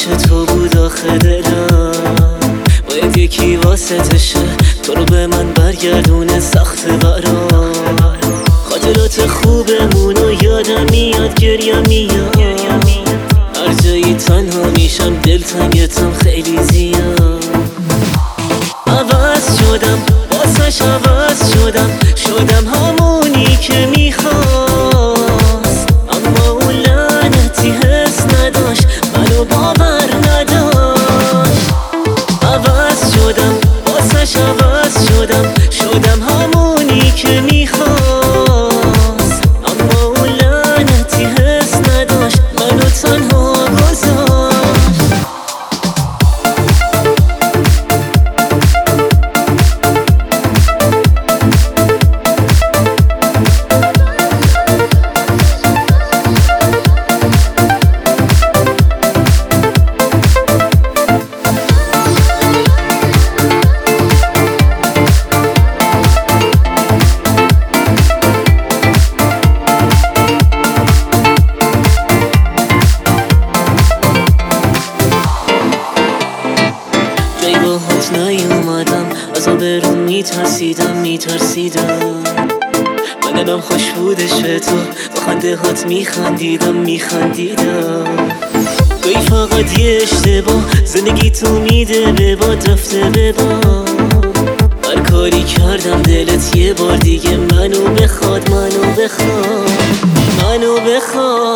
تو بود آخه دلم، باید یکی واسطشه تو رو به من برگردونه، سخته برام. خاطرات خوبمون و یادم میاد، گریم میاد، هر جایی تنها میشم دلتنگتم خیلی زیاد. عوض شدم واسش عوض شدم همونی که میخواست، اما اون لعنتی حس نداشت، منو باور نداشت. عوض شدم واسش عوض شدم همونی که میخواست، اما اون لعنتی حس نداشت، منو تنها گذاشت. باهات نیومدم، از آبرون میترسیدم من دلم خوش بودش به تو، با خنده هات میخندیدم گاهی فقط یه اشتباه زندگی تو میده به باد، رفته به باد. هر کاری کردم دلت یه بار دیگه منو بخواد